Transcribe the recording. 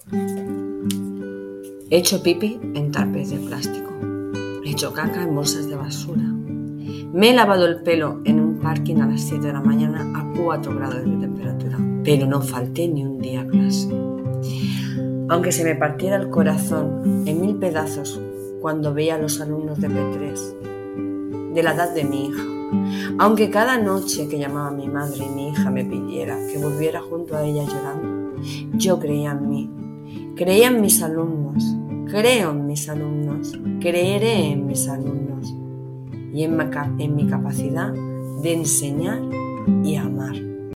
He hecho pipi en tarpes de plástico. He hecho caca en bolsas de basura. Me he lavado el pelo en un parking a las 7 de la mañana a 4 grados de temperatura, pero no falté ni un día a clase. Aunque se me partiera el corazón en 1000 pedazos cuando veía a los alumnos de P3, de la edad de mi hija, aunque cada noche que llamaba a mi madre y mi hija me pidiera que volviera junto a ella llorando, yo creía en mí, creía en mis alumnos, creo en mis alumnos, creeré en mis alumnos y en mi capacidad de enseñar y amar.